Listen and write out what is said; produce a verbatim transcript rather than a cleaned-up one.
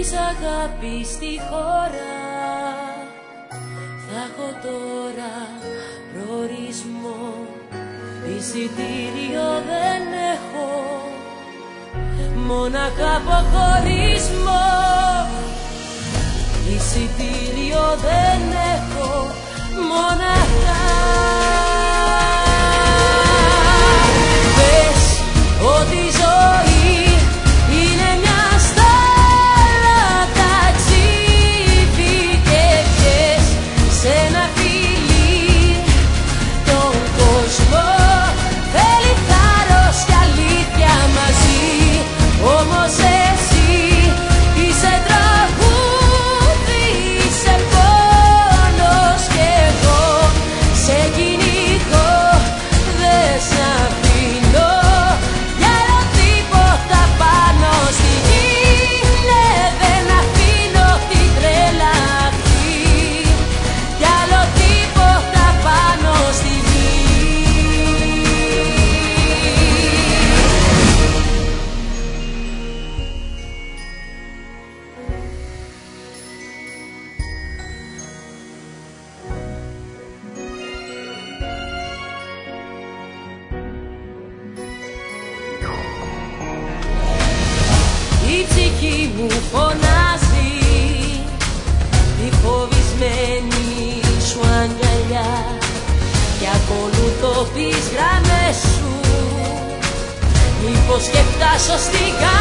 της αγάπης στη χώρα. Θα έχω τώρα προορισμό, εισιτήριο δεν έχω, μόναχα αποχωρισμό. Εισιτήριο δεν έχω, μόναχα. Πες ότι η ζωή είναι μια στάλα ταξίδι και πιες σε ένα φιλί τον κόσμο. Θέλει θάρρος και αλήθεια μαζί, όμως εσύ είσαι τραγούδι, είσαι πόνος κι εγώ σε κυνηγώ, δεν σ' αφήνω για άλλο τίποτα πάνω στη γη. Ναι, δεν αφήνω την τρέλα αυτή για άλλο τίποτα πάνω στη γη. Η ψυχή μου φωνάζει τη φοβισμένη σου αγκαλιά και ακολουθώ τις γραμμές σου, μήπως και φτάσω στην